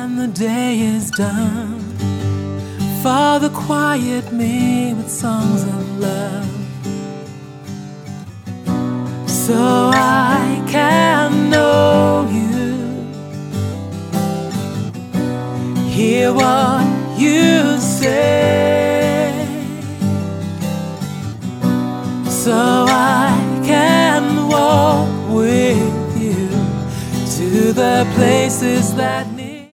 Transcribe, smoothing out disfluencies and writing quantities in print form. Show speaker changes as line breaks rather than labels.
when the day is done, Father, quiet me with songs of love, so I can know you, hear what you say, so I can walk with you to the places that